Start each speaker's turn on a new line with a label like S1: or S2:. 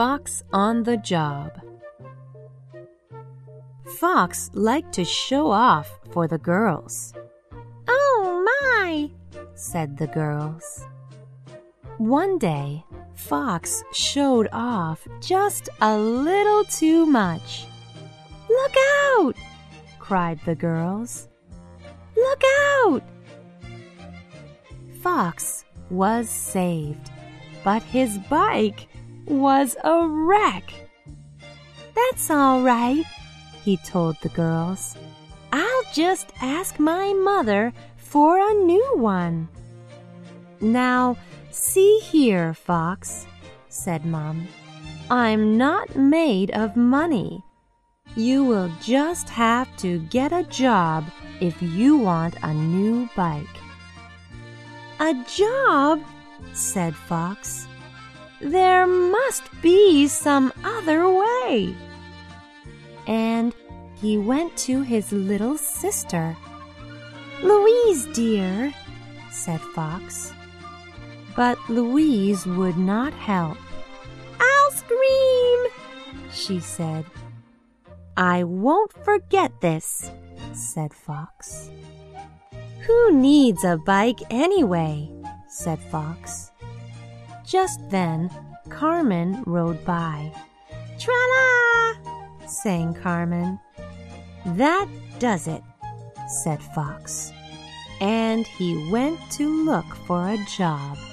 S1: Fox on the Job. Fox liked to show off for the girls. "Oh my!" said the girls. One day, Fox showed off just a little too much. "Look out!" cried the girls. "Look out!" Fox was saved, but his bike was a wreck. "That's all right," he told the girls. "I'll just ask my mother for a new one." "Now, see here, Fox," said Mom. "I'm not made of money. You will just have to get a job if you want a new bike." "A job?" said Fox. "There must be some other way." And he went to his little sister. "Louise, dear," said Fox. But Louise would not help. "I'll scream," she said. "I won't forget this," said Fox. "Who needs a bike anyway?" said Fox. Just then, Carmen rode by. "Tra-la!" sang Carmen. "That does it," said Fox. And he went to look for a job.